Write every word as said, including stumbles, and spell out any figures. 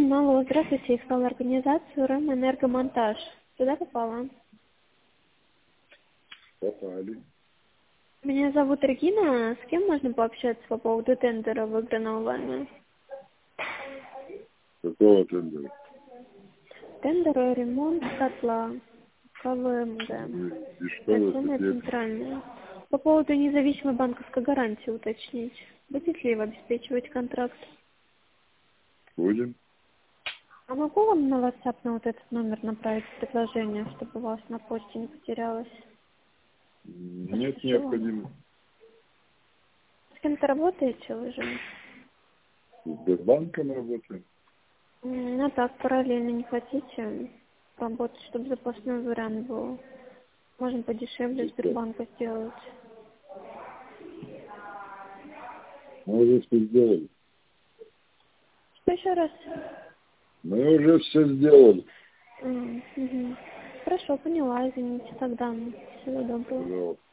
Алло, здравствуйте, искала организацию РЭМ «Энергомонтаж». Сюда попала? Попали. Меня зовут Регина. С кем можно пообщаться по поводу тендера, выигранного вами? Какого тендера? Тендер ремонт котла КВМГ. И, и что вы Станционная теперь центральная. По поводу независимой банковской гарантии уточнить. Будет ли вы обеспечивать контракт? будем? А могу вам на WhatsApp на вот этот номер направить предложение, чтобы у вас на почте не потерялось? Нет Спасибо. необходимости. С кем-то работаете вы же? С Сбербанком работаем. М, Ну так, параллельно не хотите работать, чтобы запасной вариант был? Можем подешевле Что? Сбербанка сделать. Мы уже все сделали. Что еще раз? Мы уже все сделали. М, мгм. Хорошо, поняла, извините тогда. Всего доброго. Пожалуйста.